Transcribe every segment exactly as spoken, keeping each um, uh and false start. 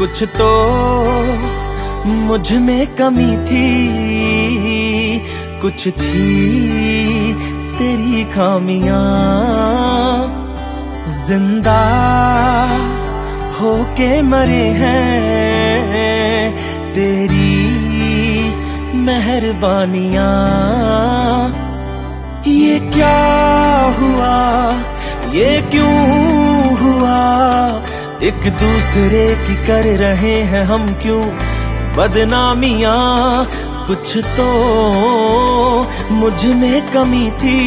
कुछ तो मुझ में कमी थी, कुछ थी तेरी खामियां। जिंदा होके मरे हैं तेरी मेहरबानियां। ये क्या हुआ, ये क्यों हुआ, एक दूसरे की कर रहे हैं हम क्यों बदनामियां। कुछ तो मुझ में कमी थी,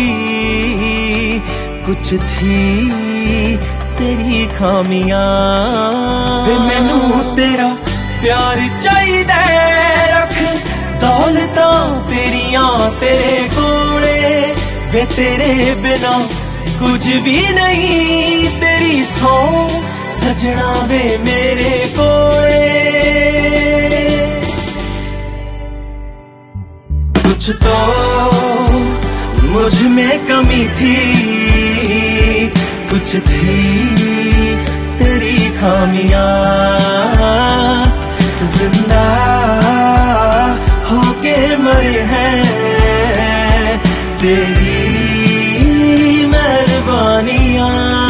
कुछ थी तेरी खामियां। वे मैनू तेरा प्यार चाहिदा रख, दौलतां तेरियां तेरे कोले। वे तेरे बिना कुछ भी नहीं, तेरी सौ सजना वे मेरे कोले। कुछ तो मुझ में कमी थी, कुछ थी तेरी खामियां। जिंदा होके मरे हैं तेरी मेहरबानियां।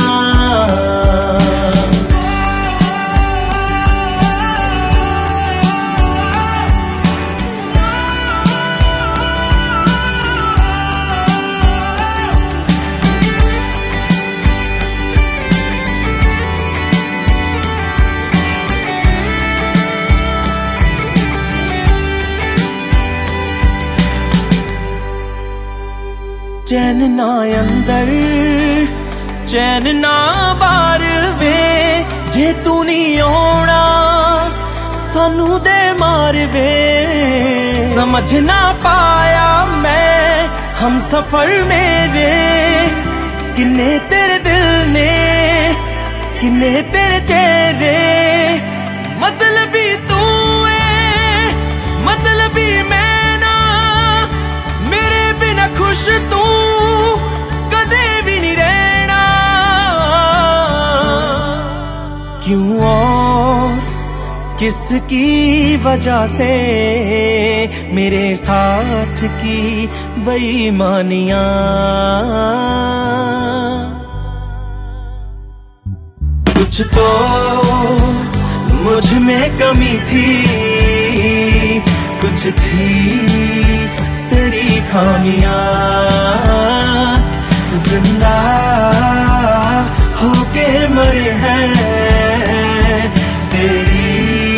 चैन ना अंदर चैन ना बाहर वे, जे तू नहीं आना सानू दे मार वे। समझ ना पाया मैं हम सफर मेरे, किन्ने तेरे दिल ने किन्ने तेरे चेहरे। मतलबी तू है मतलबी मैं ना, मेरे बिना खुश तू कदे भी नहीं रहना। क्यों और किसकी वजह से मेरे साथ की बेईमानियां। कुछ तो मुझ में कमी थी, कुछ थी तेरी खामियां। जिंदा होके मरे हैं तेरी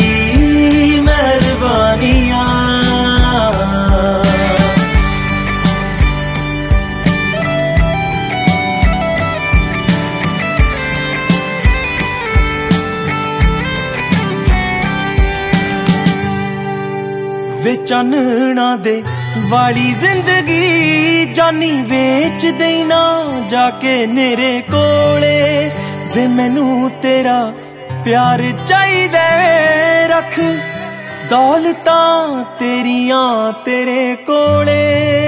मेहरबानियां। वे चानना दे वाली जिंदगी जानी वेच देना जाके मेरे कोले। वे मैनू तेरा प्यार चाहिदा रख, दौलतां तेरियां तेरे कोले।